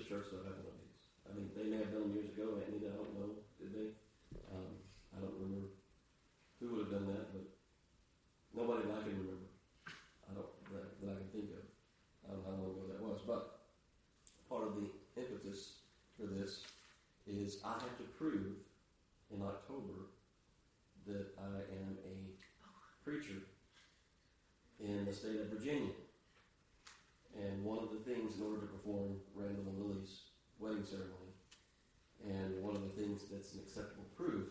church that have one of these. I mean, they may have done them years ago. Anita, I don't know. Did they? I don't remember who would have done that, but nobody that I can remember. That I can think of. I don't know how long ago that was. But part of the impetus for this is I have to prove in October that I am a preacher in the state of Virginia. And one of the things in order to perform Randall and Lily's wedding ceremony, and one of the things that's an acceptable proof,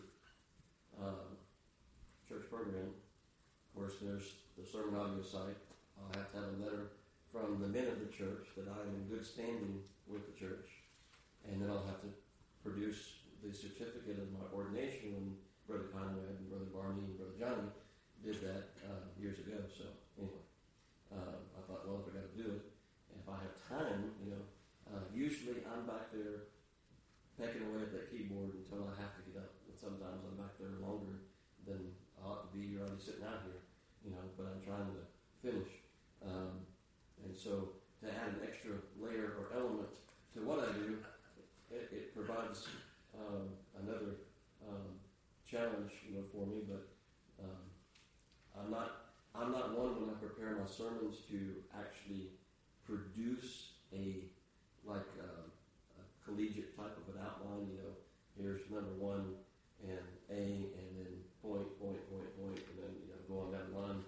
church program, of course there's the sermon audio site. I'll have to have a letter from the men of the church that I am in good standing with the church. And then I'll have to produce the certificate of my ordination when Brother Conrad and Brother Barney and Brother Johnny did that years ago. So anyway, I thought, well, if I got to do it, and if I have time, usually I'm back there pecking away at that keyboard until I have to get up. And sometimes I'm back there longer than I ought to be. You're already sitting out here, but I'm trying to finish. And so to add an extra layer or element to what I do, it provides another challenge, for me. But I'm not one when I prepare my sermons to actually produce a collegiate type of an outline. Here's number one and A, and then point, and then go on down the line.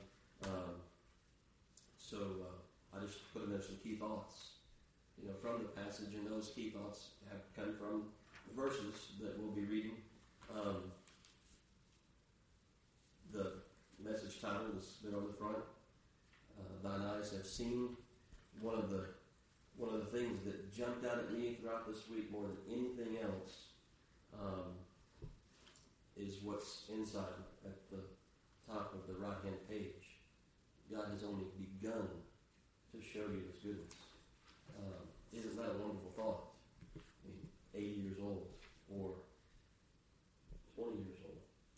So I just put in there some key thoughts, from the passage, and those key thoughts have come from the verses that we'll be reading. The message title has been on the front. Thine eyes have seen. One of the things that jumped out at me throughout this week more than anything else is what's inside at the top of the right-hand page. God has only begun to show you His goodness. Isn't that a wonderful thought? 80 years old or 20 years old.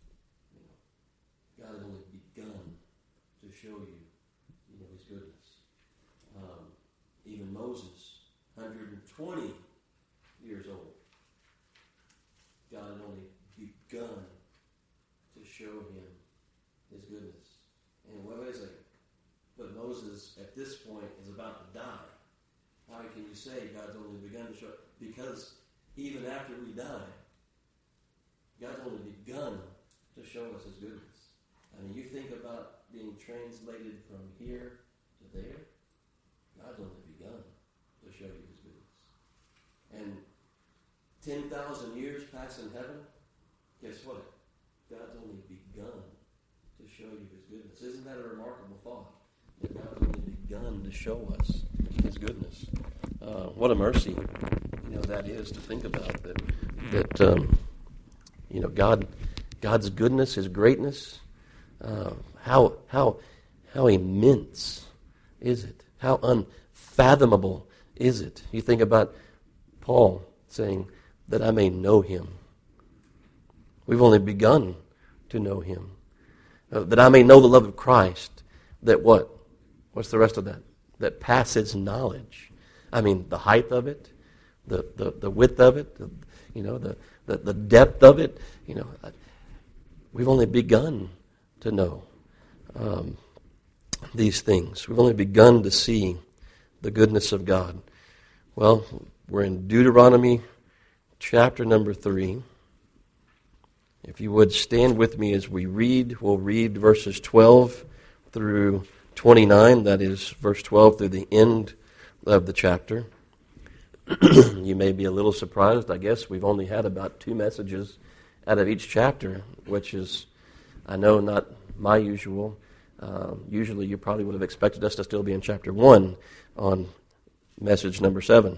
God has only begun to show you, His goodness. Even Moses, 120 years old. God had only begun to show him His goodness. And wait a second. But Moses, at this point, is about to die. How can you say God's only begun to show? Because even after we die, God's only begun to show us His goodness. I mean, you think about being translated from here to there. God's only begun to show you His goodness. And 10,000 years pass in heaven, guess what? God's only begun to show you His goodness. Isn't that a remarkable thought? That God's only begun to show us His goodness. What a mercy, that is to think about. God's goodness, His greatness. How immense is it? How unfathomable is it? You think about Paul saying that I may know Him. We've only begun to know Him. That I may know the love of Christ. That what? What's the rest of that? That passes knowledge. I mean, the height of it, the width of it, the depth of it. We've only begun to know these things. We've only begun to see the goodness of God. Well, we're in Deuteronomy chapter number 3. If you would stand with me as we read, we'll read verses 12 through 29. That is verse 12 through the end of the chapter. You may be a little surprised. I guess we've only had about 2 messages out of each chapter, which is, I know, not my usual. Usually you probably would have expected us to still be in chapter 1 on message number 7.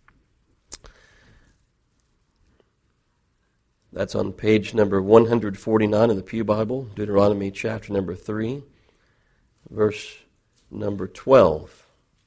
That's on page number 149 in the Pew Bible, Deuteronomy chapter number 3, verse number 12.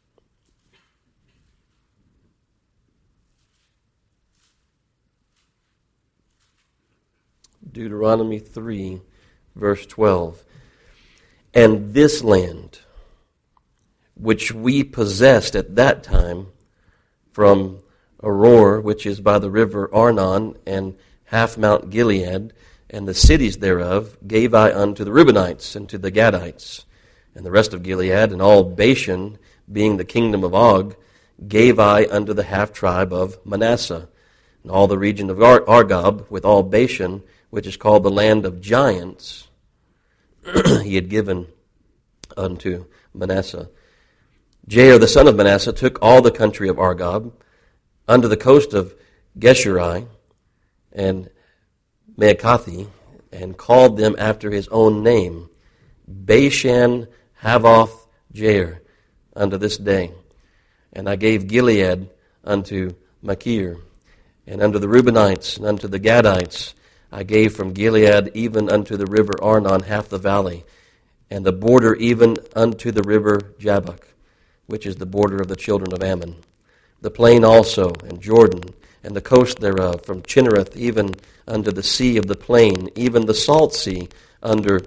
Deuteronomy 3, verse 12. And this land, which we possessed at that time from Aroer, which is by the river Arnon, and half Mount Gilead, and the cities thereof gave I unto the Reubenites and to the Gadites. And the rest of Gilead, and all Bashan, being the kingdom of Og, gave I unto the half-tribe of Manasseh. And all the region of Argob, with all Bashan, which is called the land of giants, he had given unto Manasseh. Jair, the son of Manasseh, took all the country of Argob, unto the coast of Geshuri and Maacathi, and called them after his own name, Bashan Havoth Jair, unto this day. And I gave Gilead unto Machir, and unto the Reubenites, and unto the Gadites, I gave from Gilead even unto the river Arnon half the valley, and the border even unto the river Jabbok, which is the border of the children of Ammon. The plain also, and Jordan, and the coast thereof, from Chinnereth even unto the sea of the plain, even the salt sea, under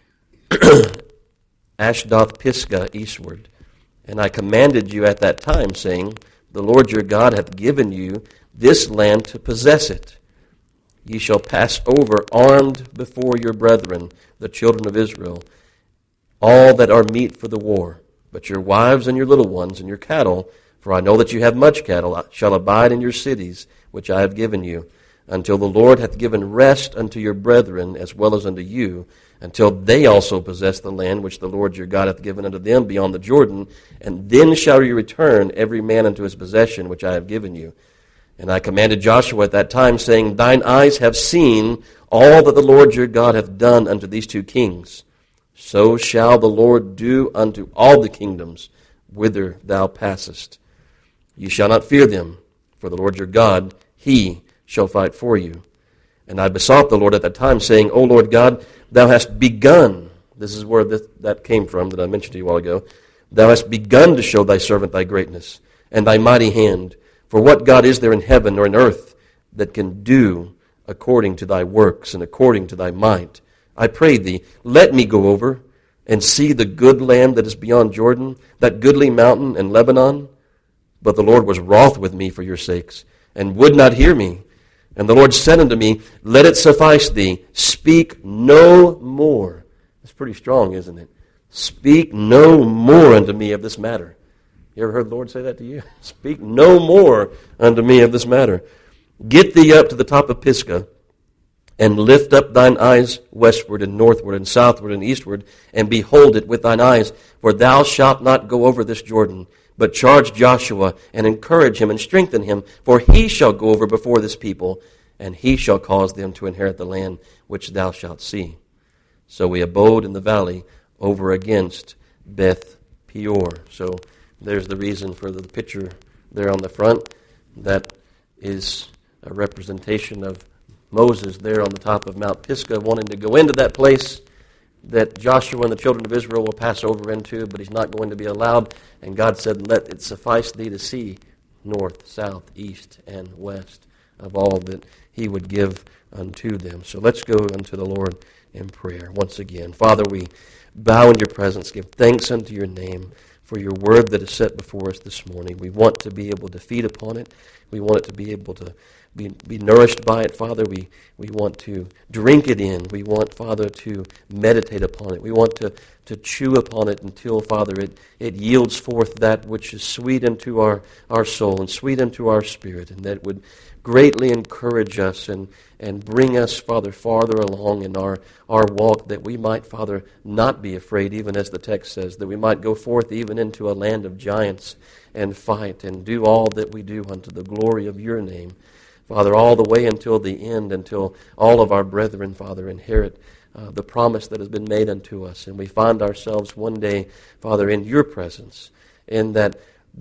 Ashdoth Pisgah eastward. And I commanded you at that time, saying, The Lord your God hath given you this land to possess it. Ye shall pass over armed before your brethren, the children of Israel, all that are meet for the war. But your wives and your little ones and your cattle, for I know that you have much cattle, shall abide in your cities, which I have given you, until the Lord hath given rest unto your brethren as well as unto you, until they also possess the land which the Lord your God hath given unto them beyond the Jordan, and then shall you return every man unto his possession which I have given you. And I commanded Joshua at that time, saying, Thine eyes have seen all that the Lord your God hath done unto these two kings. So shall the Lord do unto all the kingdoms whither thou passest. Ye shall not fear them, for the Lord your God, he shall fight for you. And I besought the Lord at that time, saying, O Lord God, thou hast begun, this is where that came from that I mentioned to you a while ago, thou hast begun to show thy servant thy greatness and thy mighty hand. For what God is there in heaven or in earth that can do according to thy works and according to thy might? I pray thee, let me go over and see the good land that is beyond Jordan, that goodly mountain and Lebanon. But the Lord was wroth with me for your sakes, and would not hear me. And the Lord said unto me, Let it suffice thee, speak no more. That's pretty strong, isn't it? Speak no more unto me of this matter. You ever heard the Lord say that to you? Speak no more unto me of this matter. Get thee up to the top of Pisgah, and lift up thine eyes westward and northward and southward and eastward, and behold it with thine eyes. For thou shalt not go over this Jordan, but charge Joshua, and encourage him, and strengthen him. For he shall go over before this people, and he shall cause them to inherit the land which thou shalt see. So we abode in the valley over against Beth Peor. So there's the reason for the picture there on the front. That is a representation of Moses there on the top of Mount Pisgah, wanting to go into that place that Joshua and the children of Israel will pass over into, but he's not going to be allowed. And God said, Let it suffice thee to see north, south, east, and west of all that he would give unto them. So let's go unto the Lord in prayer once again. Father, we bow in your presence, give thanks unto your name for your word that is set before us this morning. We want to be able to feed upon it. We want it to be able to be nourished by it, Father. We want to drink it in. We want, Father, to meditate upon it. We want to chew upon it until, Father, it yields forth that which is sweet unto our soul and sweet unto our spirit, and that would greatly encourage us and bring us, Father, farther along in our walk, that we might, Father, not be afraid, even as the text says, that we might go forth even into a land of giants and fight and do all that we do unto the glory of your name. Father, all the way until the end, until all of our brethren, Father, inherit the promise that has been made unto us. And we find ourselves one day, Father, in your presence, in that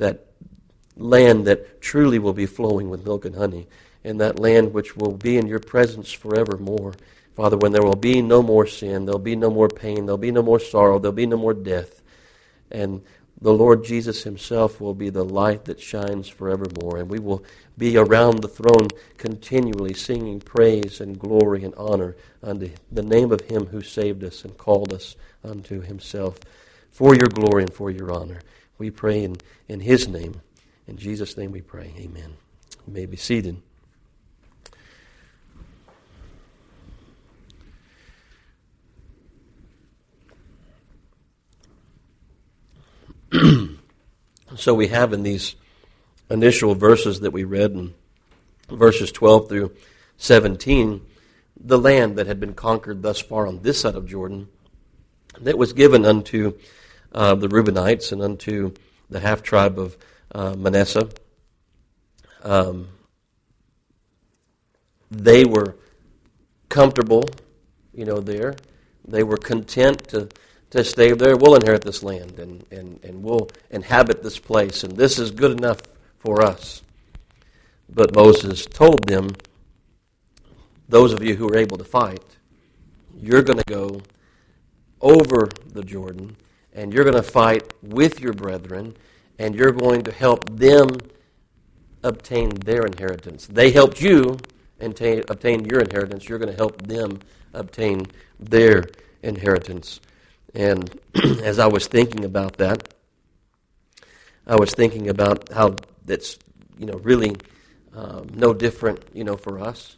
land that truly will be flowing with milk and honey, in that land which will be in your presence forevermore. Father, when there will be no more sin, there will be no more pain, there will be no more sorrow, there will be no more death. And the Lord Jesus himself will be the light that shines forevermore, and we will be around the throne continually singing praise and glory and honor unto the name of him who saved us and called us unto himself. For your glory and for your honor, we pray in his name. In Jesus' name we pray. Amen. You may be seated. So we have in these initial verses that we read, in verses 12 through 17, the land that had been conquered thus far on this side of Jordan, that was given unto the Reubenites and unto the half-tribe of Manasseh. They were comfortable, there. They were content to stay there. We'll inherit this land, and we'll inhabit this place, and this is good enough for us. But Moses told them, those of you who are able to fight, you're going to go over the Jordan, and you're going to fight with your brethren, and you're going to help them obtain their inheritance. They helped you obtain your inheritance. You're going to help them obtain their inheritance. And as I was thinking about that, I was thinking about how that's, really no different, for us.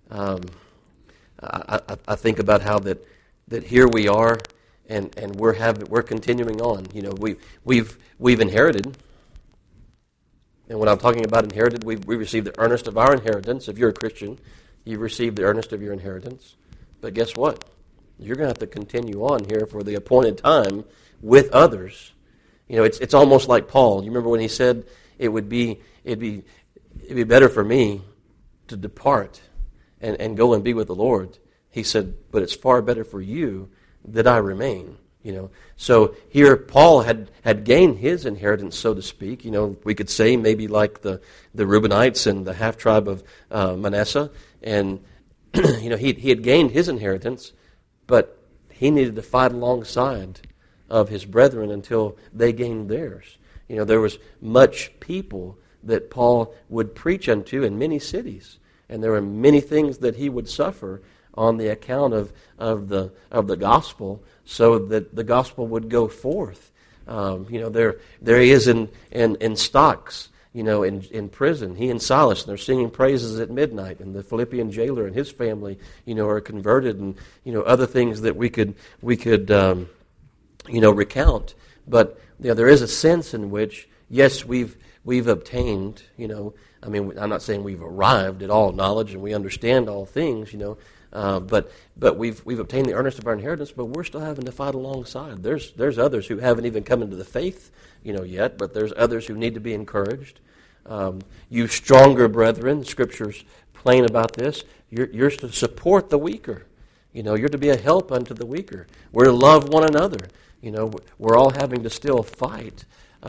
I think about how that here we are, and we're continuing on. We've inherited, and when I'm talking about inherited, we received the earnest of our inheritance. If you're a Christian, you've received the earnest of your inheritance. But guess what? You're going to have to continue on here for the appointed time with others. It's almost like Paul. You remember when he said it'd be better for me to depart and go and be with the Lord. He said, but it's far better for you that I remain. So here Paul had gained his inheritance, so to speak. We could say maybe like the Reubenites and the half tribe of Manasseh, and he had gained his inheritance. But he needed to fight alongside of his brethren until they gained theirs. There was much people that Paul would preach unto in many cities, and there were many things that he would suffer on the account of the gospel, so that the gospel would go forth. There he is in stocks. In prison, he and Silas, and they're singing praises at midnight, and the Philippian jailer and his family, are converted, and other things that we could recount. But there is a sense in which, yes, we've obtained. I'm not saying we've arrived at all knowledge and we understand all things. But we've obtained the earnest of our inheritance, but we're still having to fight alongside. There's others who haven't even come into the faith, yet, but there's others who need to be encouraged. You stronger brethren, Scripture's plain about this. You're to support the weaker. You're to be a help unto the weaker. We're to love one another. We're all having to still fight.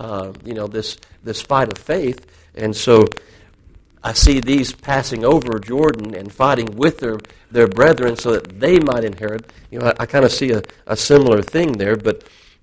This fight of faith, and so I see these passing over Jordan and fighting with their brethren so that they might inherit. I kind of see a similar thing there, but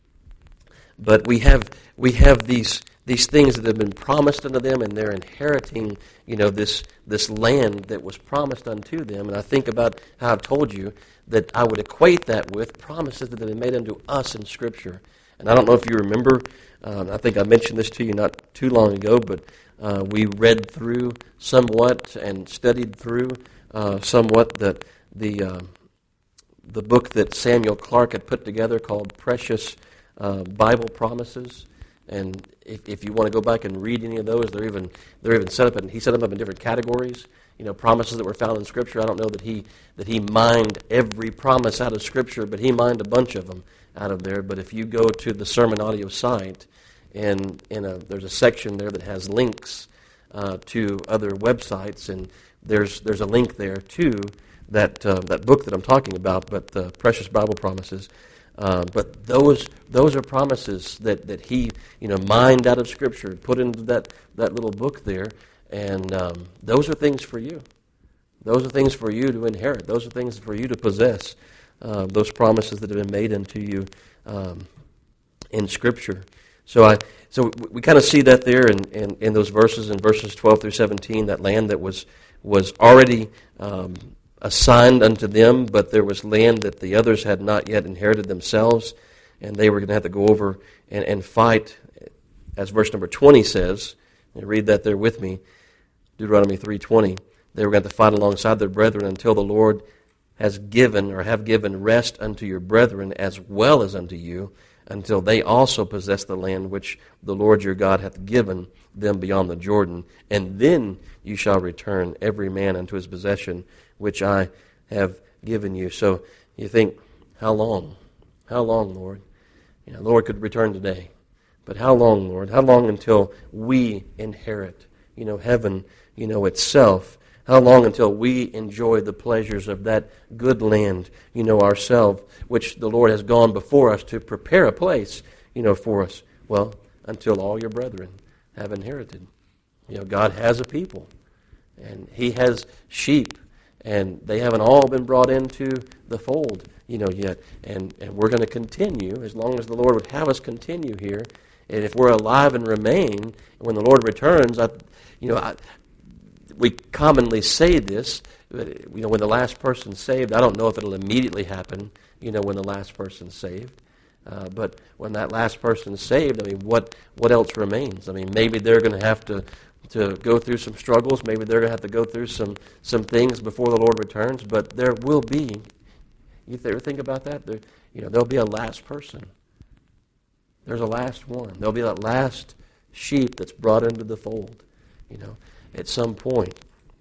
we have these things that have been promised unto them, and they're inheriting, this land that was promised unto them. And I think about how I've told you that I would equate that with promises that have been made unto us in Scripture. And I don't know if you remember, I think I mentioned this to you not too long ago, but we read through somewhat and studied through somewhat that the book that Samuel Clark had put together called Precious Bible Promises. And if you want to go back and read any of those, they're even set up, and he set them up in different categories. Promises that were found in Scripture. I don't know that he mined every promise out of Scripture, but he mined a bunch of them out of there. But if you go to the sermon audio site, and there's a section there that has links to other websites, and there's a link there to that book that I'm talking about, but the Precious Bible Promises. But those are promises that he mined out of Scripture, put into that little book there, and those are things for you. Those are things for you to inherit. Those are things for you to possess. Those promises that have been made unto you in Scripture. So we kind of see that there in those verses, in verses 12 through 17, that land that was already assigned unto them, but there was land that the others had not yet inherited themselves, and they were going to have to go over and fight, as verse number 20 says. And read that there with me. Deuteronomy 3:20, they were going to fight alongside their brethren until the Lord has given or have given rest unto your brethren as well as unto you, until they also possess the land which the Lord your God hath given them beyond the Jordan. And then you shall return every man unto his possession, which I have given you. So you think, how long? How long, Lord? You know, Lord could return today. But how long, Lord? How long until we inherit, heaven, itself? How long until we enjoy the pleasures of that good land, ourselves, which the Lord has gone before us to prepare a place, for us? Well, until all your brethren have inherited. God has a people, and He has sheep, and they haven't all been brought into the fold, yet. And we're going to continue as long as the Lord would have us continue here. And if we're alive and remain, when the Lord returns, we commonly say this, when the last person's saved. I don't know if it'll immediately happen, when the last person's saved. But when that last person's saved, what else remains? Maybe they're going to have to go through some struggles. Maybe they're going to have to go through some things before the Lord returns. But there will be, you ever think about that? There'll be a last person. There's a last one. There'll be that last sheep that's brought into the fold, at some point.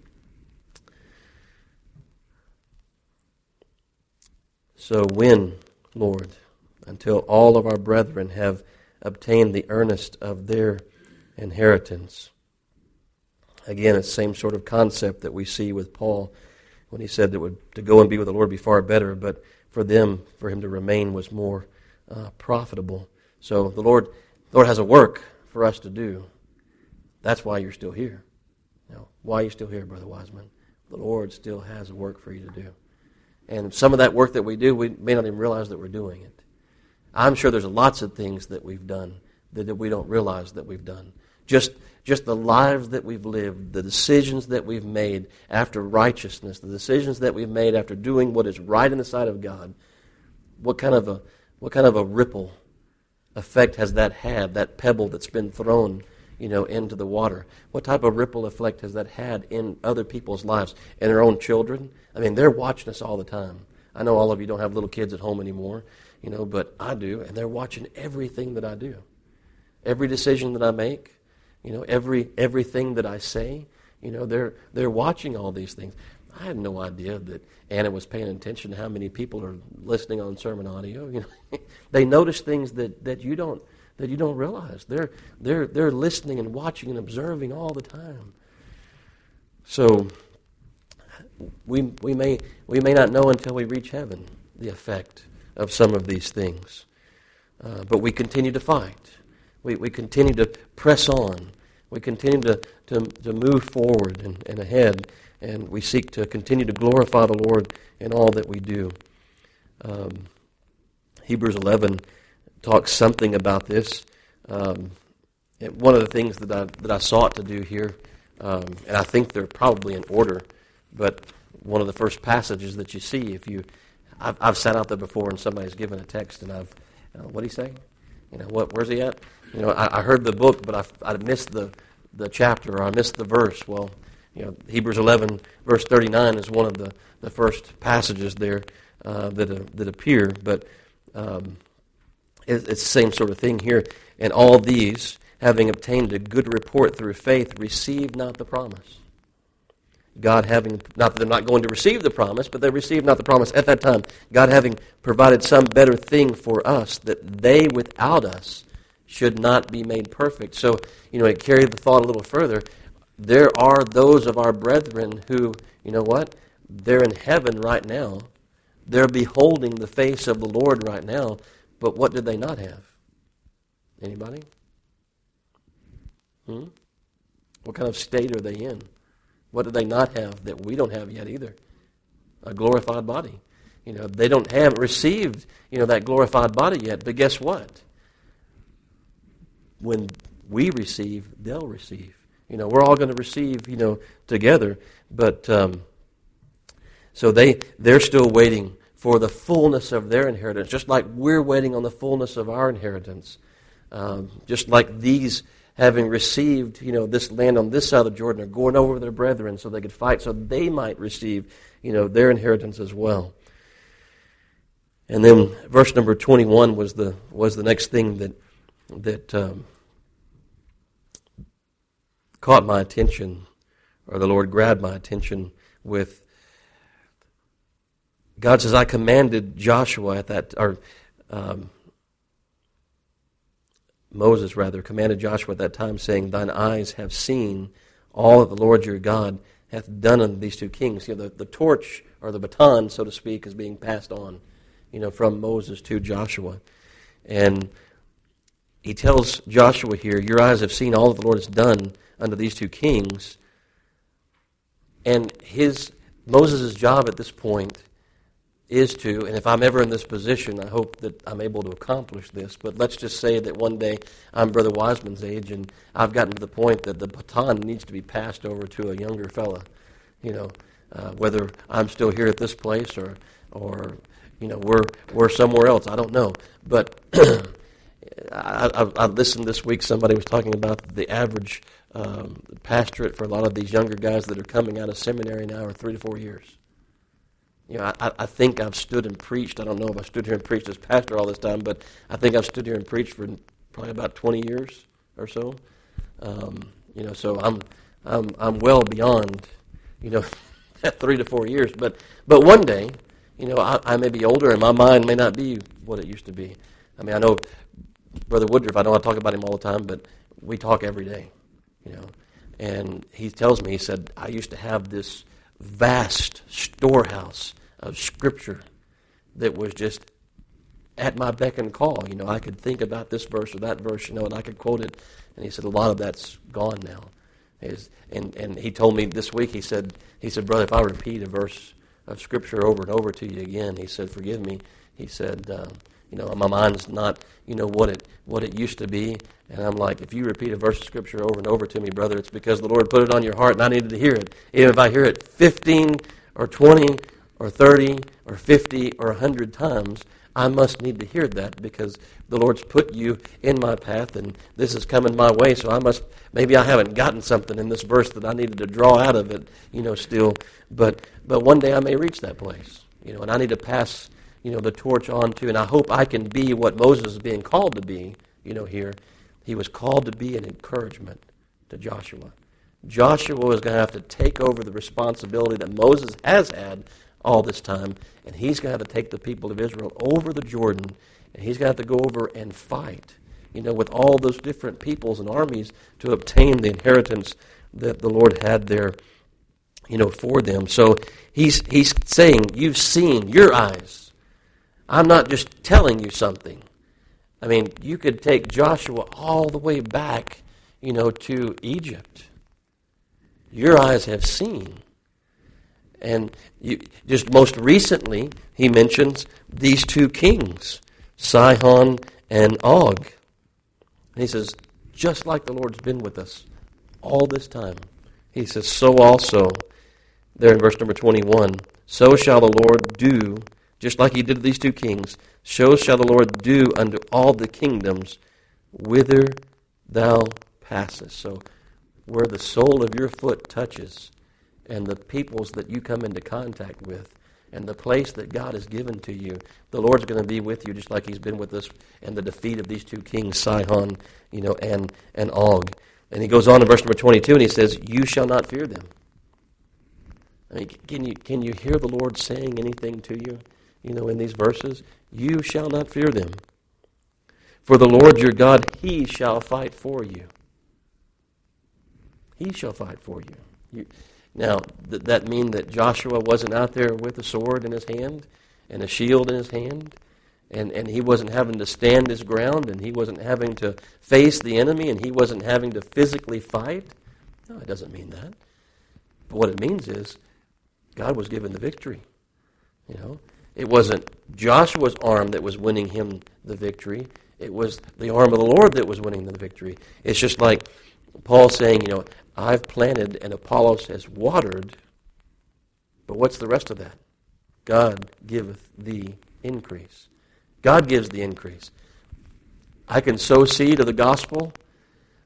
So when, Lord, until all of our brethren have obtained the earnest of their inheritance. Again, it's the same sort of concept that we see with Paul when he said that to go and be with the Lord would be far better, but for him to remain was more profitable. So the Lord has a work for us to do. That's why you're still here. Why are you still here, Brother Wiseman? The Lord still has a work for you to do. And some of that work that we do, we may not even realize that we're doing it. I'm sure there's lots of things that we've done that we don't realize that we've done. Just the lives that we've lived, the decisions that we've made after righteousness, the decisions that we've made after doing what is right in the sight of God. What kind of a ripple effect has that had, that pebble that's been thrown, into the water? What type of ripple effect has that had in other people's lives and their own children? They're watching us all the time. I know all of you don't have little kids at home anymore, but I do, and they're watching everything that I do. Every decision that I make, everything that I say, they're watching all these things. I had no idea that Anna was paying attention to how many people are listening on sermon audio. They notice things that you don't realize. They're listening and watching and observing all the time. So we may not know until we reach heaven the effect of some of these things, but we continue to fight. We continue to press on. We continue to move forward and ahead, and we seek to continue to glorify the Lord in all that we do. Hebrews 11 talks something about this. One of the things that I sought to do here, and I think they're probably in order, but one of the first passages that you see, I've sat out there before and somebody's given a text, and what do you say? Where's he at? I heard the book, but I missed the chapter, or I missed the verse. Well, Hebrews 11, verse 39 is one of the first passages there that appear, but it's the same sort of thing here. And all these, having obtained a good report through faith, received not the promise. God having, not that they're not going to receive the promise, but they received not the promise at that time. God having provided some better thing for us, that they without us should not be made perfect. So, it carried the thought a little further. There are those of our brethren who, they're in heaven right now. They're beholding the face of the Lord right now. But what did they not have? Anybody? What kind of state are they in? What do they not have that we don't have yet either? A glorified body. They haven't received, that glorified body yet. But guess what? When we receive, they'll receive. We're all going to receive, together. But so they're still waiting for the fullness of their inheritance, just like we're waiting on the fullness of our inheritance. Just like these having received, this land on this side of the Jordan, are going over their brethren so they could fight, so they might receive, their inheritance as well. And then verse number 21 was the next thing that caught my attention, or the Lord grabbed my attention with. God says, I commanded Joshua at that, or Moses rather, commanded Joshua at that time, saying, thine eyes have seen all that the Lord your God hath done unto these two kings. The torch, or the baton, so to speak, is being passed on, from Moses to Joshua. And he tells Joshua here, your eyes have seen all that the Lord has done unto these two kings. And Moses' job at this point is to, and if I'm ever in this position, I hope that I'm able to accomplish this, but let's just say that one day I'm Brother Wiseman's age and I've gotten to the point that the baton needs to be passed over to a younger fella, whether I'm still here at this place or we're somewhere else, I don't know. But I listened this week, somebody was talking about the average pastorate for a lot of these younger guys that are coming out of seminary now are 3 to 4 years. I think I've stood and preached. I don't know if I stood here and preached as pastor all this time, but I think I've stood here and preached for probably about 20 years or so. So I'm well beyond, that 3 to 4 years. But one day, I may be older and my mind may not be what it used to be. I mean, I know Brother Woodruff. I know I talk about him all the time, but we talk every day, And he tells me, he said, I used to have this vast storehouse of Scripture that was just at my beck and call. I could think about this verse or that verse, and I could quote it. And he said, a lot of that's gone now. And he told me this week, he said, brother, if I repeat a verse of Scripture over and over to you again, he said, forgive me. He said, my mind's not, what it used to be. And I'm like, if you repeat a verse of Scripture over and over to me, brother, it's because the Lord put it on your heart and I needed to hear it. Even if I hear it 15 or 20 or 30 or 50 or 100 times, I must need to hear that because the Lord's put you in my path and this is coming my way, so maybe I haven't gotten something in this verse that I needed to draw out of it, still. But one day I may reach that place, and I need to pass, the torch on to, and I hope I can be what Moses is being called to be, here. He was called to be an encouragement to Joshua. Joshua was going to have to take over the responsibility that Moses has had all this time, and he's going to have to take the people of Israel over the Jordan, and he's going to have to go over and fight, with all those different peoples and armies to obtain the inheritance that the Lord had there, for them. So he's saying, you've seen, your eyes. I'm not just telling you something. I mean, you could take Joshua all the way back, to Egypt. Your eyes have seen. And just most recently, he mentions these two kings, Sihon and Og. And he says, just like the Lord's been with us all this time, he says, so also, there in verse number 21, so shall the Lord do, just like he did to these two kings, so shall the Lord do unto all the kingdoms whither thou passest. So where the sole of your foot touches, and the peoples that you come into contact with, and the place that God has given to you, the Lord's going to be with you just like he's been with us in the defeat of these two kings, Sihon, and Og. And he goes on in verse number 22, and he says, you shall not fear them. I mean, can you hear the Lord saying anything to you, in these verses? You shall not fear them. For the Lord your God, he shall fight for you. He shall fight for you. Now, did that mean that Joshua wasn't out there with a sword in his hand and a shield in his hand, and he wasn't having to stand his ground, and he wasn't having to face the enemy, and he wasn't having to physically fight? No, it doesn't mean that. But what it means is God was given the victory. It wasn't Joshua's arm that was winning him the victory. It was the arm of the Lord that was winning the victory. It's just like Paul saying, I've planted and Apollos has watered, but what's the rest of that? God giveth the increase. God gives the increase. I can sow seed of the gospel,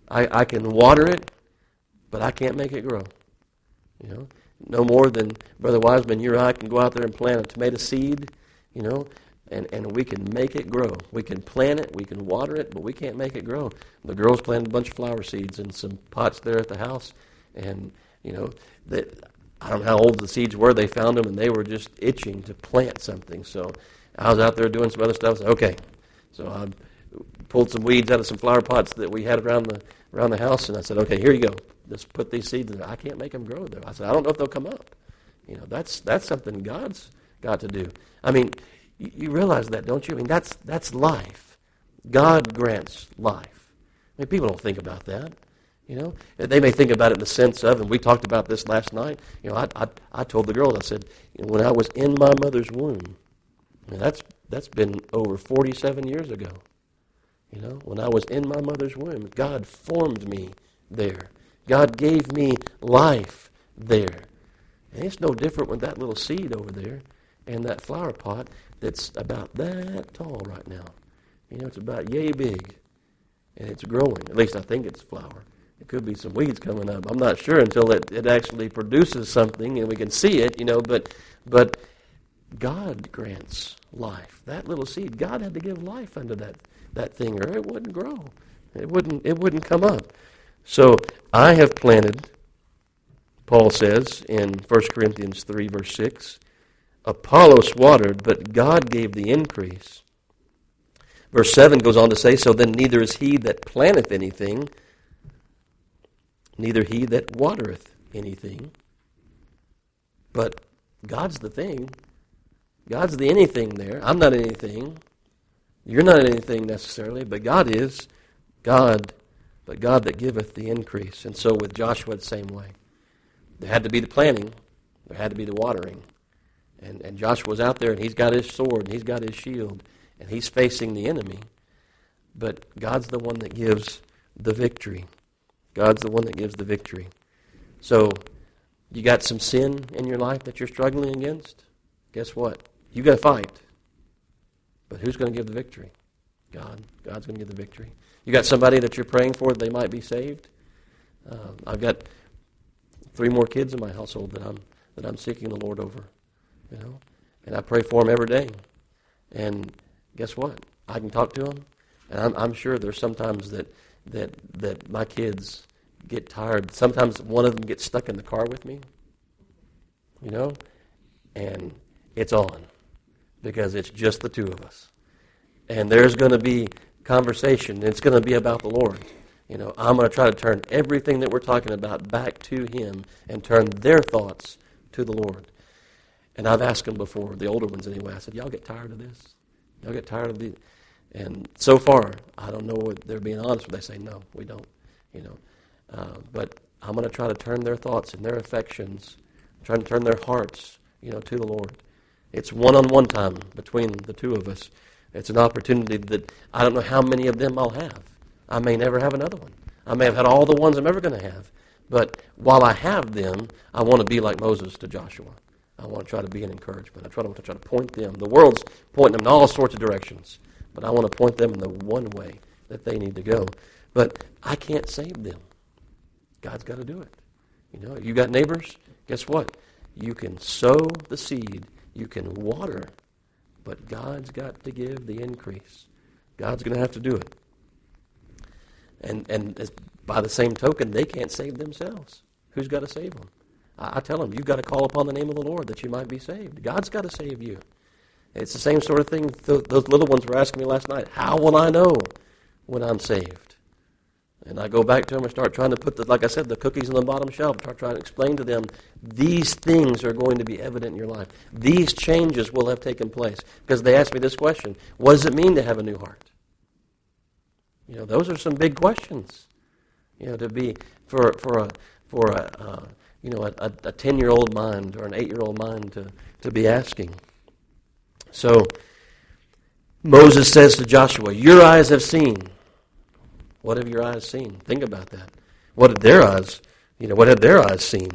I can water it, but I can't make it grow. You know, no more than Brother Wiseman, you or I can go out there and plant a tomato seed, you know, and we can make it grow. We can plant it, we can water it, but we can't make it grow. The girls planted a bunch of flower seeds in some pots there at the house, and, you know, I don't know how old the seeds were. They found them, and they were just itching to plant something. So I was out there doing some other stuff. So, okay. So I pulled some weeds out of some flower pots that we had around the house, and I said, okay, here you go. Just put these seeds in there. I can't make them grow, though. I said, I don't know if they'll come up. You know, that's something God's got to do. I mean, you realize that, don't you? I mean, that's life. God grants life. I mean, people don't think about that. You know, they may think about it in the sense of, and we talked about this last night. You know, I told the girls, I said, you know, when I was in my mother's womb, I mean, that's been over 47 years ago. You know, when I was in my mother's womb, God formed me there. God gave me life there. And it's no different with that little seed over there and that flower pot that's about that tall right now. You know, it's about yay big. And it's growing. At least I think it's flower. It could be some weeds coming up. I'm not sure until it actually produces something and we can see it, you know, but God grants life. That little seed, God had to give life unto that thing, or it wouldn't grow. It wouldn't come up. So I have planted, Paul says in 1 Corinthians 3, verse 6, Apollos watered, but God gave the increase. Verse 7 goes on to say, so then neither is he that planteth anything, neither he that watereth anything, but God's the thing. God's the anything there. I'm not anything. You're not anything necessarily, but God is. God, but God that giveth the increase. And so with Joshua, the same way. There had to be the planting. There had to be the watering. And Joshua's out there, and he's got his sword, and he's got his shield, and he's facing the enemy. But God's the one that gives the victory. God's the one that gives the victory. So, you got some sin in your life that you're struggling against? Guess what? You got to fight. But who's going to give the victory? God. God's going to give the victory. You got somebody that you're praying for that they might be saved? I've got 3 more kids in my household that I'm seeking the Lord over. You know, and I pray for them every day. And guess what? I can talk to them, and I'm sure there's sometimes that my kids get tired. Sometimes one of them gets stuck in the car with me, you know, and it's on because it's just the two of us. And there's going to be conversation. It's going to be about the Lord. You know, I'm going to try to turn everything that we're talking about back to Him and turn their thoughts to the Lord. And I've asked them before, the older ones anyway, I said, y'all get tired of this? Y'all get tired of these? And so far, I don't know if they're being honest, but they say, no, we don't. You know, but I'm going to try to turn their thoughts and their affections, trying to turn their hearts, you know, to the Lord. It's one-on-one time between the two of us. It's an opportunity that I don't know how many of them I'll have. I may never have another one. I may have had all the ones I'm ever going to have. But while I have them, I want to be like Moses to Joshua. I want to try to be an encouragement. I want to try to point them. The world's pointing them in all sorts of directions. But I want to point them in the one way that they need to go. But I can't save them. God's got to do it. You know, you got neighbors? Guess what? You can sow the seed. You can water. But God's got to give the increase. God's going to have to do it. And by the same token, they can't save themselves. Who's got to save them? I tell them, you've got to call upon the name of the Lord that you might be saved. God's got to save you. It's the same sort of thing those little ones were asking me last night. How will I know when I'm saved? And I go back to them and start trying to put, like I said, the cookies on the bottom shelf. Start trying to explain to them, these things are going to be evident in your life. These changes will have taken place. Because they asked me this question, what does it mean to have a new heart? You know, those are some big questions. You know, to be, for a 10-year-old mind or an 8-year-old mind to be asking. So, Moses says to Joshua, your eyes have seen. What have your eyes seen? Think about that. What had their eyes, what had their eyes seen?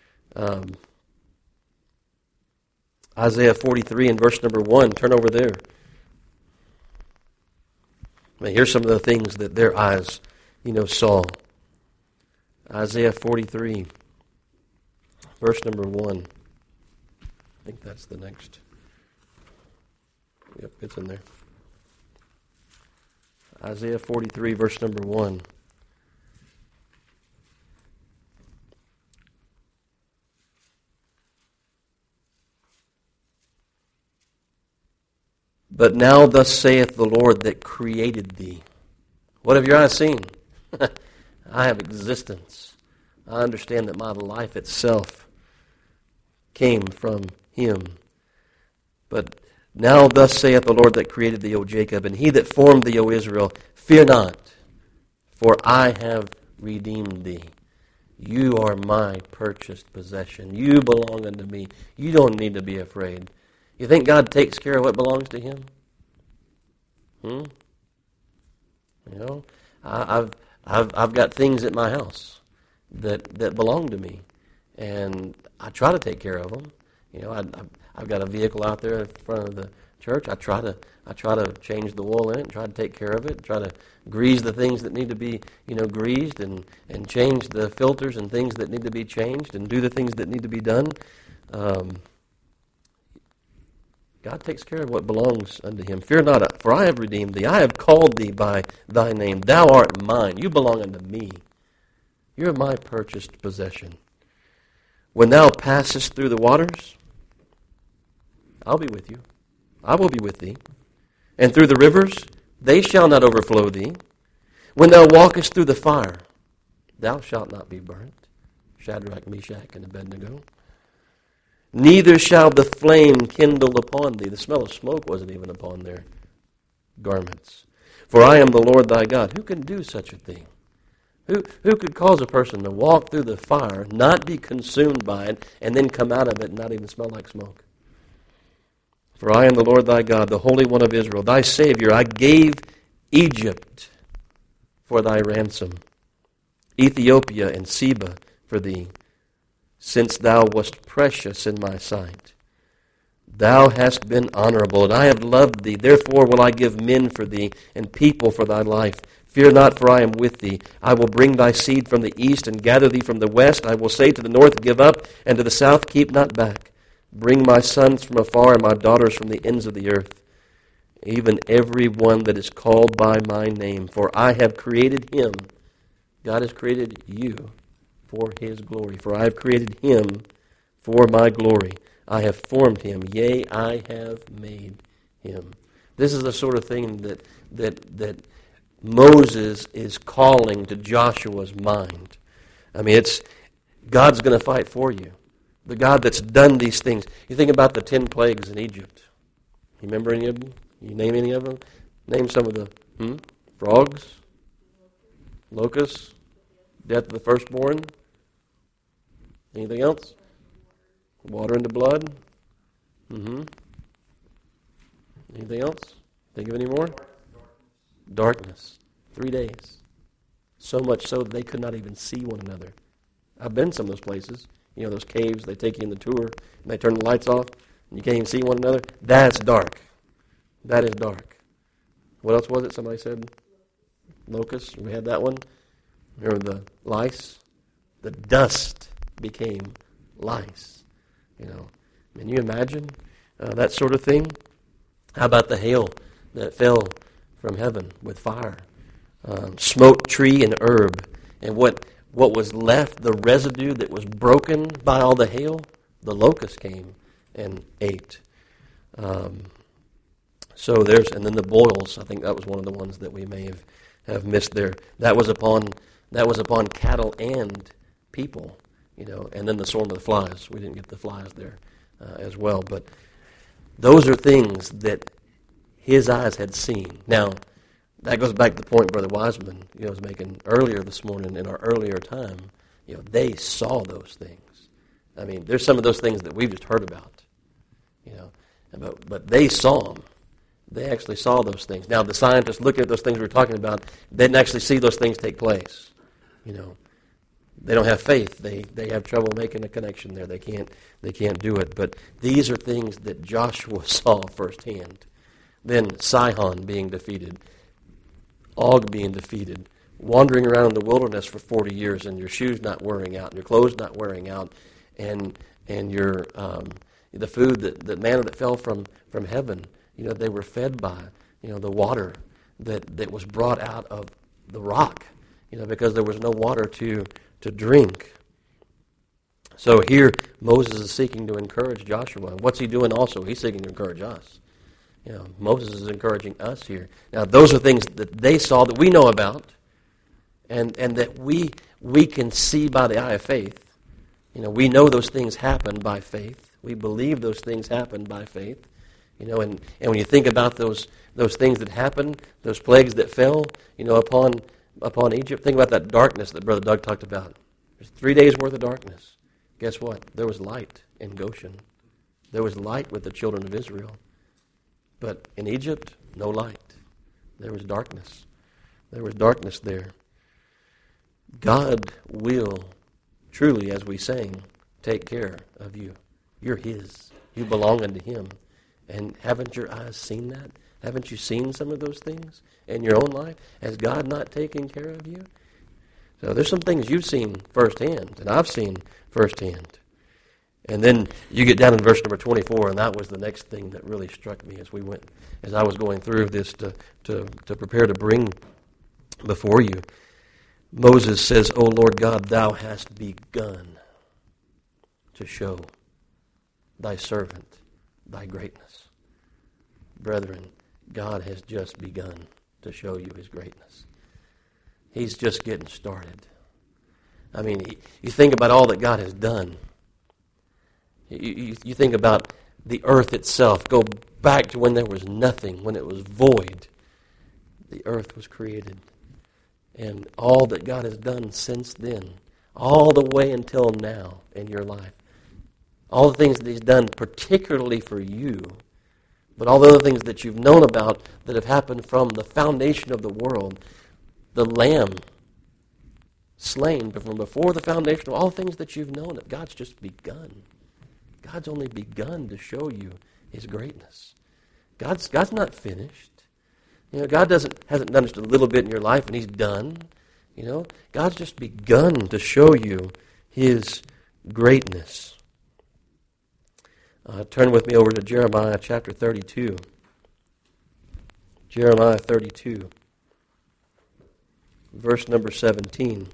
Isaiah 43 and verse number 1, turn over there. I mean, here's some of the things that their eyes, Saul. Isaiah 43, verse number 1. I think that's the next. Yep, it's in there. Isaiah 43, verse number 1. But now thus saith the Lord that created thee. What have your eyes seen? I have existence. I understand that my life itself came from Him. But now thus saith the Lord that created thee, O Jacob, and He that formed thee, O Israel, fear not, for I have redeemed thee. You are my purchased possession. You belong unto me. You don't need to be afraid. You think God takes care of what belongs to Him? I've got things at my house that belong to me, and I try to take care of them. I've got a vehicle out there in front of the church. I try to change the oil in it, and try to take care of it, try to grease the things that need to be greased, and change the filters and things that need to be changed, and do the things that need to be done. God takes care of what belongs unto Him. Fear not, for I have redeemed thee. I have called thee by thy name. Thou art mine. You belong unto me. You're my purchased possession. When thou passest through the waters, I'll be with you. I will be with thee. And through the rivers, they shall not overflow thee. When thou walkest through the fire, thou shalt not be burnt. Shadrach, Meshach, and Abednego. Neither shall the flame kindle upon thee. The smell of smoke wasn't even upon their garments. For I am the Lord thy God. Who can do such a thing? Who could cause a person to walk through the fire, not be consumed by it, and then come out of it and not even smell like smoke? For I am the Lord thy God, the Holy One of Israel, thy Savior. I gave Egypt for thy ransom, Ethiopia and Seba for thee, since thou wast precious in my sight. Thou hast been honorable, and I have loved thee. Therefore will I give men for thee, and people for thy life. Fear not, for I am with thee. I will bring thy seed from the east, and gather thee from the west. I will say to the north, give up, and to the south, keep not back. Bring my sons from afar, and my daughters from the ends of the earth, even every one that is called by my name. For I have created him. God has created you for His glory. For I have created him for my glory. I have formed him. Yea, I have made him. This is the sort of thing that Moses is calling to Joshua's mind. I mean, it's God's going to fight for you. The God that's done these things. You think about the 10 plagues in Egypt. You remember any of them? You name any of them? Name some of the frogs, locusts, death of the firstborn. Anything else? Water into blood. Anything else? Think of any more? Darkness. 3 days. So much so that they could not even see one another. I've been some of those places. Those caves, they take you in the tour, and they turn the lights off, and you can't even see one another. That's dark. That is dark. What else was it? Somebody said locusts. We had that one. Remember the lice? The dust became lice. Can you imagine that sort of thing? How about the hail that fell from heaven with fire? Smote tree and herb. And what was left, the residue that was broken by all the hail, the locust came and ate. So there's, and then the boils. I think that was one of the ones that we may have missed there. That was upon cattle and people, and then the swarm of the flies. We didn't get the flies there as well, but those are things that his eyes had seen. Now, that goes back to the point Brother Wiseman was making earlier this morning in our earlier time. They saw those things. I mean, there's some of those things that we've just heard about, but they saw them. They actually saw those things. Now, the scientists looking at those things we're talking about, they didn't actually see those things take place. They don't have faith. They have trouble making a connection there. They can't do it. But these are things that Joshua saw firsthand. Then Sihon being defeated, Og being defeated, wandering around in the wilderness for 40 years and your shoes not wearing out and your clothes not wearing out and your the food the manna that fell from heaven, they were fed by, the water that was brought out of the rock, because there was no water to drink. So here Moses is seeking to encourage Joshua. And what's he doing also? He's seeking to encourage us. Moses is encouraging us here. Now those are things that they saw that we know about and that we can see by the eye of faith. We know those things happen by faith. We believe those things happen by faith. And when you think about those things that happened, those plagues that fell, upon Egypt, think about that darkness that Brother Doug talked about. There's 3 days worth of darkness. Guess what? There was light in Goshen. There was light with the children of Israel. But in Egypt, no light. There was darkness. There was darkness there. God will truly, as we sang, take care of you. You're His. You belong unto Him. And haven't your eyes seen that? Haven't you seen some of those things in your own life? Has God not taken care of you? So there's some things you've seen firsthand, and I've seen firsthand. And then you get down in verse number 24, and that was the next thing that really struck me as I was going through this to prepare to bring before you. Moses says, O Lord God, thou hast begun to show thy servant thy greatness. Brethren, God has just begun to show you His greatness. He's just getting started. I mean, you think about all that God has done. You think about the earth itself. Go back to when there was nothing, when it was void. The earth was created. And all that God has done since then, all the way until now in your life. All the things that He's done particularly for you, but all the other things that you've known about that have happened from the foundation of the world. The Lamb slain from before the foundation of all things that you've known. God's just begun. God's only begun to show you His greatness. God's not finished. God hasn't done just a little bit in your life and He's done. God's just begun to show you His greatness. Turn with me over to Jeremiah chapter 32. Jeremiah 32. Verse number 17.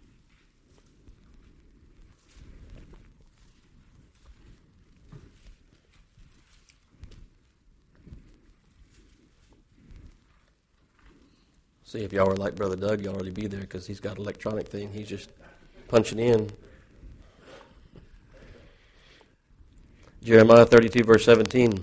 See, if y'all were like Brother Doug, y'all already be there because he's got an electronic thing. He's just punching in. Jeremiah 32, verse 17.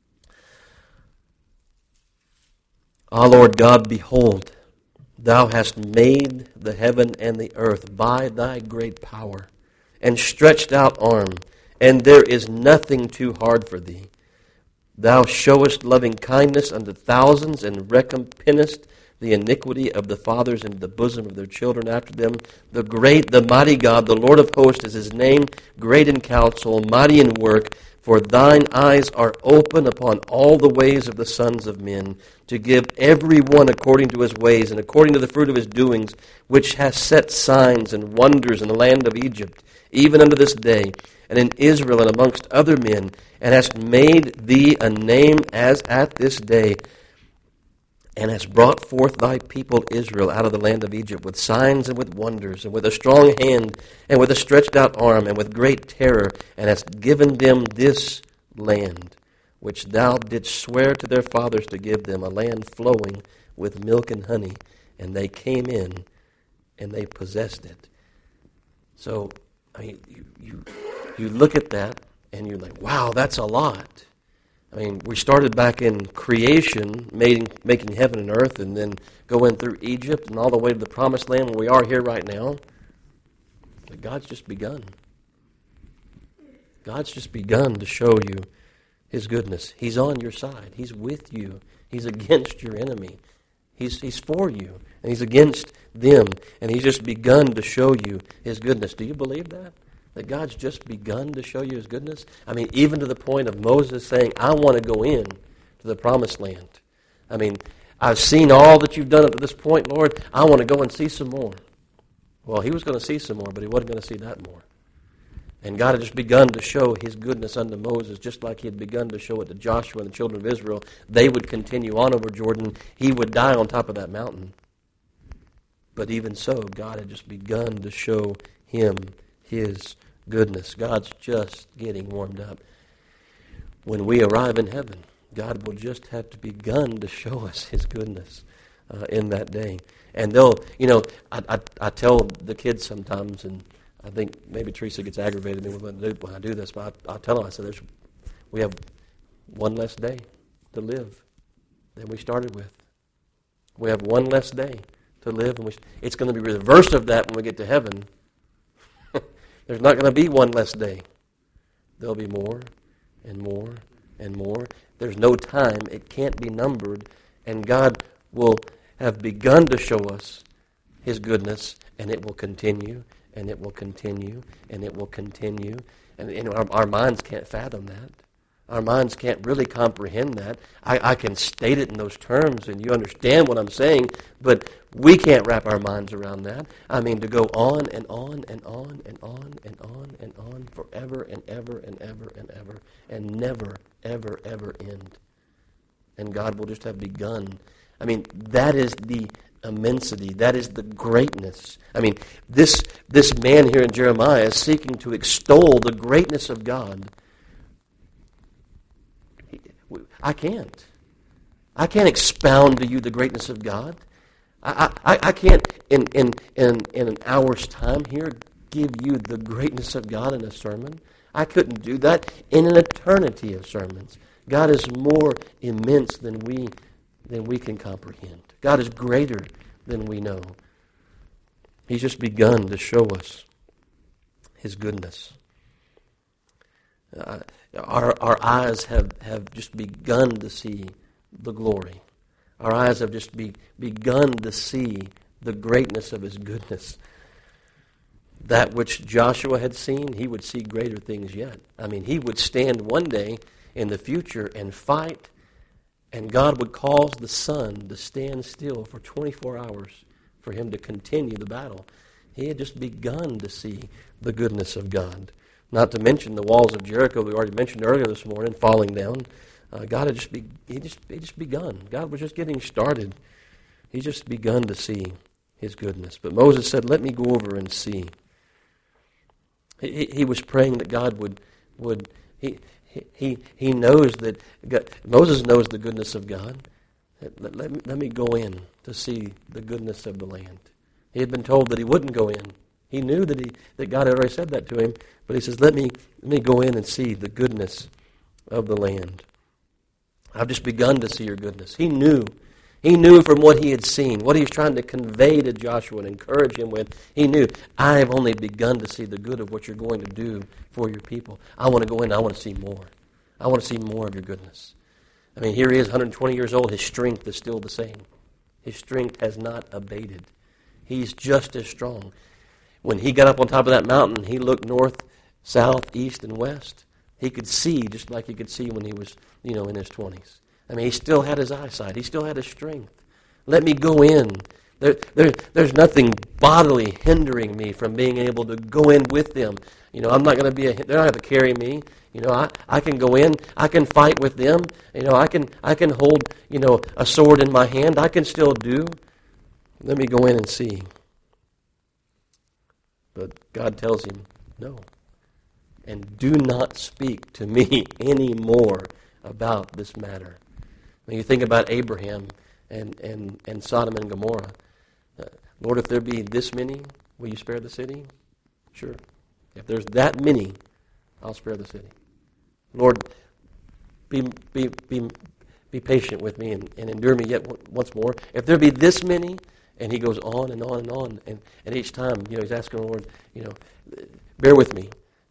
Ah, Lord God, behold, Thou hast made the heaven and the earth by Thy great power and stretched out arm, and there is nothing too hard for Thee. Thou showest loving kindness unto thousands, and recompensest the iniquity of the fathers into the bosom of their children after them. The mighty God, the Lord of hosts is His name, great in counsel, mighty in work. For Thine eyes are open upon all the ways of the sons of men, to give every one according to his ways and according to the fruit of his doings, which hast set signs and wonders in the land of Egypt, even unto this day, and in Israel and amongst other men, and hast made Thee a name as at this day, and hast brought forth Thy people Israel out of the land of Egypt with signs and with wonders, and with a strong hand, and with a stretched out arm, and with great terror, and hast given them this land, which Thou didst swear to their fathers to give them, a land flowing with milk and honey. And they came in, and they possessed it. So, I mean, you look at that, and you're like, wow, that's a lot. I mean, we started back in creation, making heaven and earth, and then going through Egypt and all the way to the promised land where we are here right now. But God's just begun. God's just begun to show you His goodness. He's on your side. He's with you. He's against your enemy. He's for you, and He's against them, and He's just begun to show you His goodness. Do you believe that? That God's just begun to show you His goodness? I mean, even to the point of Moses saying, I want to go in to the promised land. I mean, I've seen all that you've done up to this point, Lord. I want to go and see some more. Well, he was going to see some more, but he wasn't going to see that more. And God had just begun to show his goodness unto Moses, just like he had begun to show it to Joshua and the children of Israel. They would continue on over Jordan. He would die on top of that mountain. But even so, God had just begun to show him his goodness. God's just getting warmed up. When we arrive in heaven, God will just have to begun to show us his goodness in that day. And they'll, I tell the kids sometimes, and I think maybe Teresa gets aggravated at me when I do this, but I tell them, I said, we have one less day to live than we started with. We have one less day to live, and it's going to be the reverse of that when we get to heaven. There's not going to be one less day. There'll be more and more and more. There's no time. It can't be numbered. And God will have begun to show us his goodness, and it will continue, and it will continue, and it will continue. And our minds can't fathom that. Our minds can't really comprehend that. I can state it in those terms, and you understand what I'm saying, but we can't wrap our minds around that. I mean, to go on and on and on and on and on and on forever and ever and ever and ever and never, ever, ever end. And God will just have begun. I mean, that is the immensity. That is the greatness. I mean, this man here in Jeremiah is seeking to extol the greatness of God. I can't. I can't expound to you the greatness of God. I can't, in an hour's time here, give you the greatness of God in a sermon. I couldn't do that in an eternity of sermons. God is more immense than we can comprehend. God is greater than we know. He's just begun to show us his goodness. Our eyes have just begun to see the glory. Our eyes have just begun to see the greatness of his goodness. That which Joshua had seen, he would see greater things yet. I mean, he would stand one day in the future and fight, and God would cause the sun to stand still for 24 hours for him to continue the battle. He had just begun to see the goodness of God. Not to mention the walls of Jericho we already mentioned earlier this morning falling down. God had just begun. God was just getting started. He just begun to see his goodness. But Moses said, "Let me go over and see." He was praying that God would he knows that Moses knows the goodness of God. Let me go in to see the goodness of the land. He had been told that he wouldn't go in. He knew that God had already said that to him, but he says, let me go in and see the goodness of the land. I've just begun to see your goodness. He knew from what he had seen, what he was trying to convey to Joshua and encourage him with. He knew, I have only begun to see the good of what you're going to do for your people. I want to go in, I want to see more. I want to see more of your goodness. I mean, here he is, 120 years old. His strength is still the same. His strength has not abated. He's just as strong. When he got up on top of that mountain, he looked north, south, east, and west. He could see just like he could see when he was, in his 20s. I mean, he still had his eyesight. He still had his strength. Let me go in. There's nothing bodily hindering me from being able to go in with them. I'm not going to be they don't have to carry me. I can go in. I can fight with them. I can hold, a sword in my hand. I can still do. Let me go in and see. But God tells him, no. And do not speak to me anymore about this matter. When you think about Abraham and Sodom and Gomorrah, Lord, if there be this many, will you spare the city? Sure. If there's that many, I'll spare the city. Lord, be patient with me and endure me yet once more. If there be this many, and he goes on and on and on, and each time, he's asking the Lord, bear with me.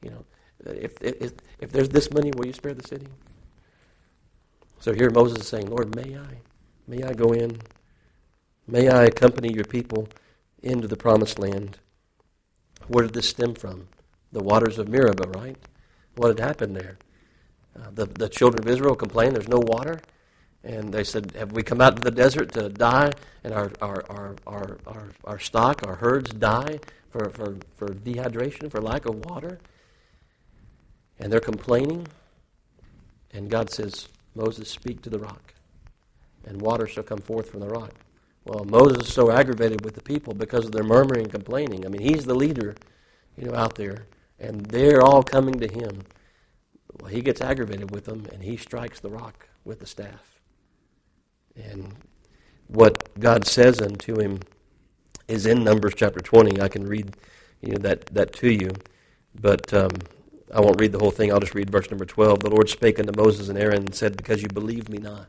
If there's this many, will you spare the city? So here Moses is saying, Lord, may I go in? May I accompany your people into the promised land? Where did this stem from? The waters of Meribah, right? What had happened there? The children of Israel complained there's no water. And they said, have we come out to the desert to die and our stock, our herds die for dehydration, for lack of water? And they're complaining. And God says, Moses, speak to the rock, and water shall come forth from the rock. Well, Moses is so aggravated with the people because of their murmuring and complaining. I mean, he's the leader, out there, and they're all coming to him. Well, he gets aggravated with them, and he strikes the rock with the staff. And what God says unto him is in Numbers chapter 20. I can read that to you, but I won't read the whole thing. I'll just read verse number 12. The Lord spake unto Moses and Aaron and said, because you believe me not,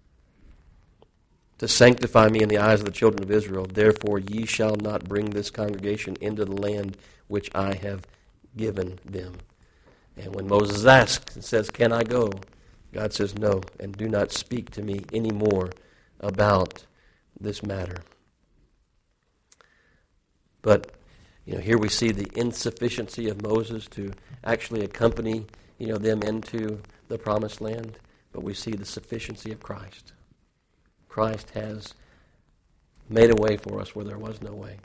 to sanctify me in the eyes of the children of Israel, therefore ye shall not bring this congregation into the land which I have given them. And when Moses asks and says, can I go? God says, no, and do not speak to me anymore about this matter. But, here we see the insufficiency of Moses to actually accompany, them into the promised land. But we see the sufficiency of Christ. Christ has made a way for us where there was no way.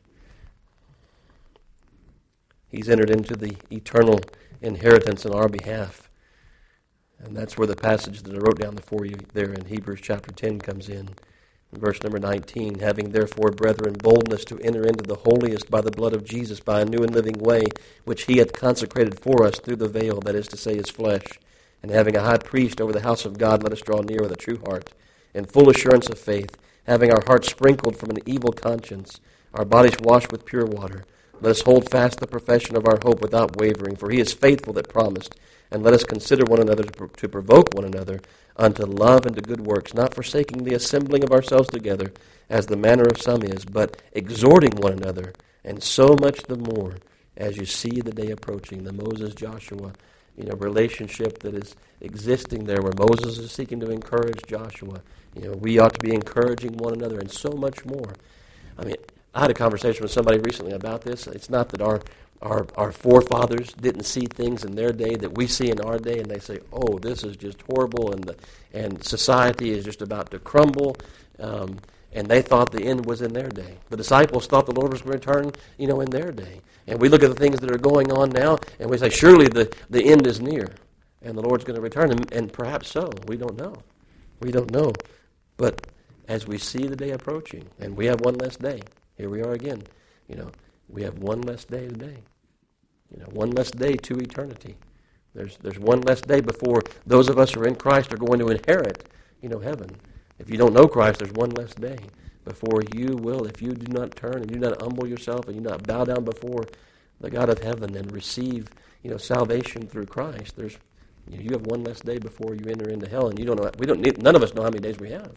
He's entered into the eternal inheritance on our behalf. And that's where the passage that I wrote down for you there in Hebrews chapter 10 comes in. Verse number 19, having therefore, brethren, boldness to enter into the holiest by the blood of Jesus, by a new and living way, which he hath consecrated for us through the veil, that is to say, his flesh. And having a high priest over the house of God, let us draw near with a true heart, in full assurance of faith, having our hearts sprinkled from an evil conscience, our bodies washed with pure water. Let us hold fast the profession of our hope without wavering, for he is faithful that promised. And let us consider one another to provoke one another unto love and to good works, not forsaking the assembling of ourselves together, as the manner of some is, but exhorting one another, and so much the more as you see the day approaching. The Moses-Joshua relationship that is existing there, where Moses is seeking to encourage Joshua. We ought to be encouraging one another, and so much more. I mean, I had a conversation with somebody recently about this. It's not that our forefathers didn't see things in their day that we see in our day, and they say, oh, this is just horrible, and society is just about to crumble, and they thought the end was in their day. The disciples thought the Lord was going to return, in their day. And we look at the things that are going on now, and we say, surely the end is near, and the Lord's going to return, and perhaps so. We don't know. We don't know. But as we see the day approaching, and we have one less day, here we are again, we have one less day today. One less day to eternity. There's one less day before those of us who are in Christ are going to inherit, heaven. If you don't know Christ, there's one less day before you will, if you do not turn and do not humble yourself and you do not bow down before the God of heaven and receive, salvation through Christ. You have one less day before you enter into hell, and none of us know how many days we have.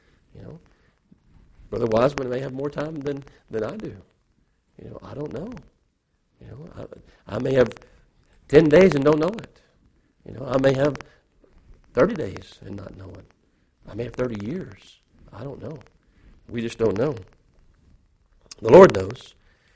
Brother Wiseman may have more time than I do. I don't know. I may have 10 days and don't know it. I may have 30 days and not know it. I may have 30 years. I don't know. We just don't know. The Lord knows.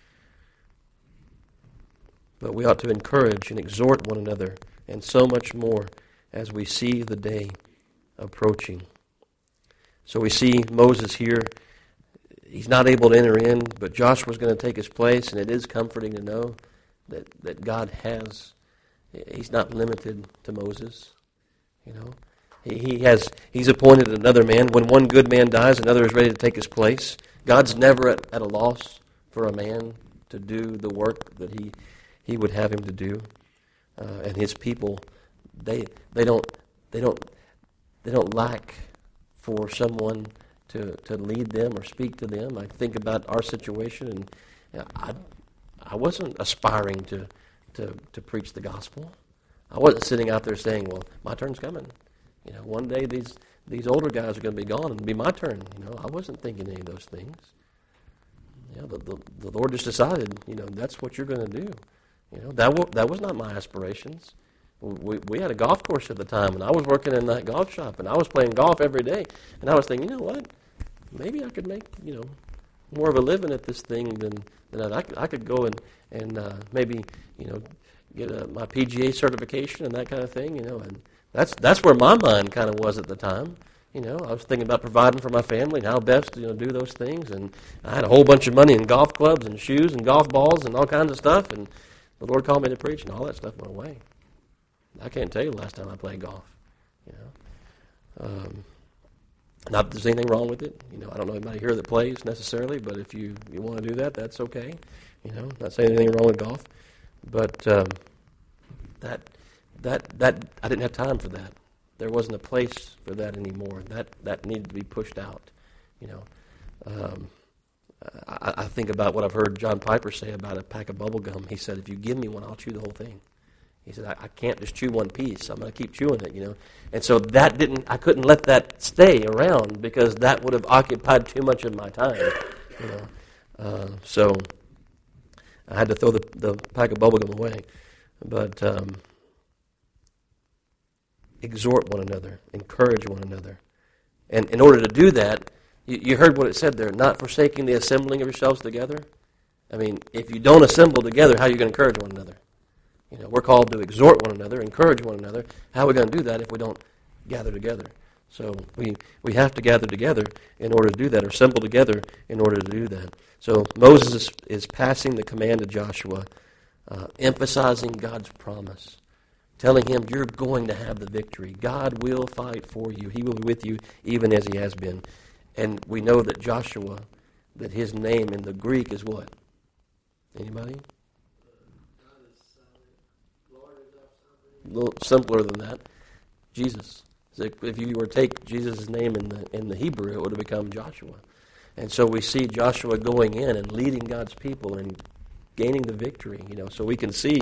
But we ought to encourage and exhort one another, and so much more as we see the day approaching. So we see Moses here. He's not able to enter in, but Joshua's going to take his place, and it is comforting to know that God he's not limited to Moses. He's appointed another man. When one good man dies, another is ready to take his place. God's never at a loss for a man to do the work that he would have him to do. And his people, they don't lack for someone to lead them or speak to them. I think about our situation, and I wasn't aspiring to preach the gospel. I wasn't sitting out there saying, well, my turn's coming. One day these older guys are going to be gone and it'll be my turn. I wasn't thinking any of those things. The Lord just decided, that's what you're going to do. That was not my aspirations. We had a golf course at the time, and I was working in that golf shop, and I was playing golf every day. And I was thinking, what? Maybe I could make, more of a living at this thing than I could go and maybe, get my PGA certification and that kind of thing, and that's where my mind kind of was at the time. I was thinking about providing for my family and how best to do those things. And I had a whole bunch of money in golf clubs and shoes and golf balls and all kinds of stuff. And the Lord called me to preach, and all that stuff went away. I can't tell you the last time I played golf. Not that there's anything wrong with it. I don't know anybody here that plays necessarily, but if you want to do that, that's okay. Not saying anything wrong with golf, but that I didn't have time for that. There wasn't a place for that anymore. That needed to be pushed out. I think about what I've heard John Piper say about a pack of bubble gum. He said, "If you give me one, I'll chew the whole thing." He said, I can't just chew one piece. I'm going to keep chewing it, And so I couldn't let that stay around because that would have occupied too much of my time, So I had to throw the pack of bubblegum away. But exhort one another, encourage one another. And in order to do that, you heard what it said there, not forsaking the assembling of yourselves together. I mean, if you don't assemble together, how are you going to encourage one another? We're called to exhort one another, encourage one another. How are we going to do that if we don't gather together? So we have to gather together in order to do that, or assemble together in order to do that. So Moses is passing the command to Joshua, emphasizing God's promise, telling him you're going to have the victory. God will fight for you. He will be with you even as he has been. And we know that Joshua, that his name in the Greek is what? Anybody? A little simpler than that. Jesus. If you were to take Jesus' name in the Hebrew, it would have become Joshua. And so we see Joshua going in and leading God's people and gaining the victory. So we can see,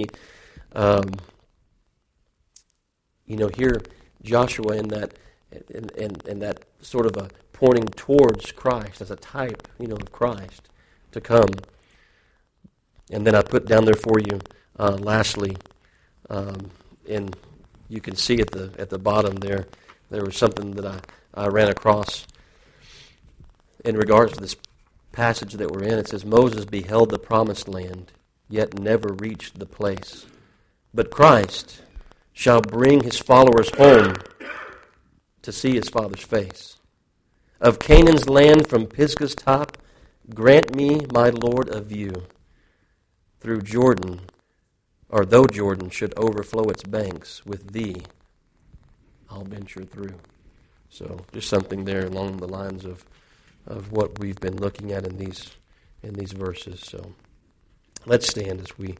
here Joshua in that sort of a pointing towards Christ as a type, of Christ to come. And then I put down there for you, lastly. And you can see at the bottom there was something that I ran across in regards to this passage that we're in. It says, Moses beheld the promised land, yet never reached the place. But Christ shall bring his followers home to see his Father's face. Of Canaan's land from Pisgah's top, grant me, my Lord, a view. Through Jordan, or though Jordan should overflow its banks, with thee I'll venture through. So just something there along the lines of what we've been looking at in these verses. So let's stand as we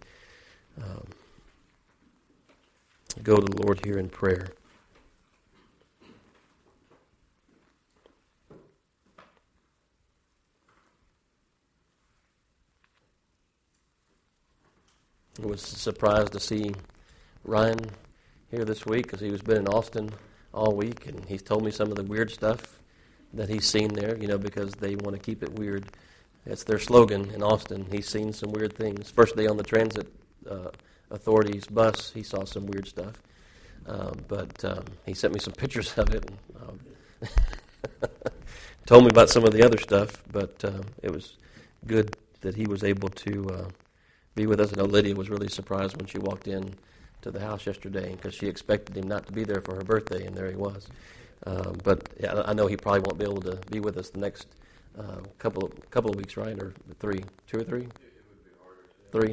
go to the Lord here in prayer. I was surprised to see Ryan here this week because he's been in Austin all week, and he's told me some of the weird stuff that he's seen there, because they want to keep it weird. That's their slogan in Austin. He's seen some weird things. First day on the transit authority's bus, he saw some weird stuff. But he sent me some pictures of it and told me about some of the other stuff, but it was good that he was able to be with us. I know Lydia was really surprised when she walked in to the house yesterday because she expected him not to be there for her birthday, and there he was. But yeah, I know he probably won't be able to be with us the next couple of weeks, right? Or 3, 2 or 3? It would be harder. 3.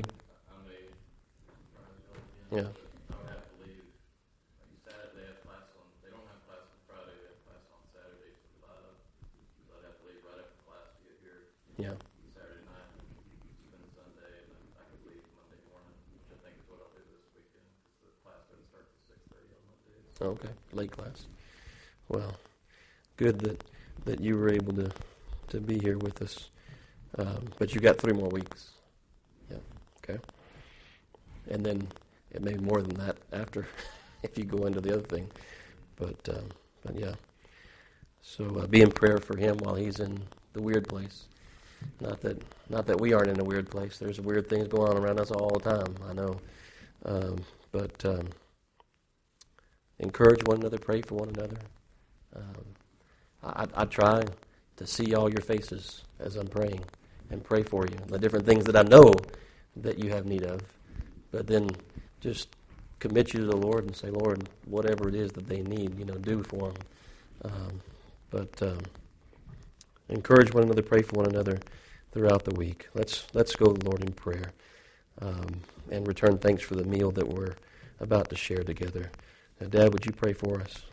Yeah. I would have to leave. Saturday they have class on. They don't have class on Friday. They have class on Saturday. So I'd have to leave right after class to get here. Yeah. Saturday night, spend Sunday, and then I could leave Monday morning, which I think is what I'll do this weekend. The class doesn't start till 6:30 on Mondays. Okay, late class. Well, good that you were able to be here with us. But you got 3 more weeks. Yeah. Okay. And then it may be more than that after, if you go into the other thing. But yeah. So be in prayer for him while he's in the weird place. Not that we aren't in a weird place. There's weird things going on around us all the time, I know. But encourage one another, pray for one another. I try to see all your faces as I'm praying and pray for you. The different things that I know that you have need of. But then just commit you to the Lord and say, Lord, whatever it is that they need, do for them. But encourage one another, pray for one another throughout the week. Let's go to the Lord in prayer and return thanks for the meal that we're about to share together. Now, Dad, would you pray for us?